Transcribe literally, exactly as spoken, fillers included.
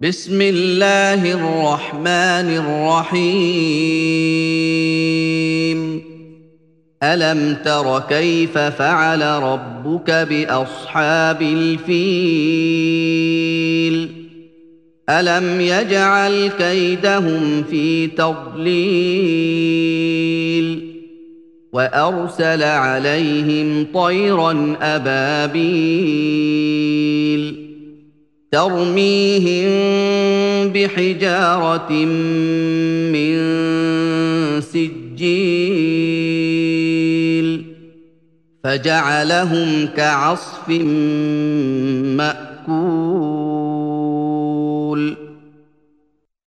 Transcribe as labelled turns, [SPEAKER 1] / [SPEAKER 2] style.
[SPEAKER 1] بسم الله الرحمن الرحيم ألم تر كيف فعل ربك بأصحاب الفيل ألم يجعل كيدهم في تضليل وأرسل عليهم طيرا أبابيل ترميهم بحجارة من سجيل فجعلهم كعصف مأكول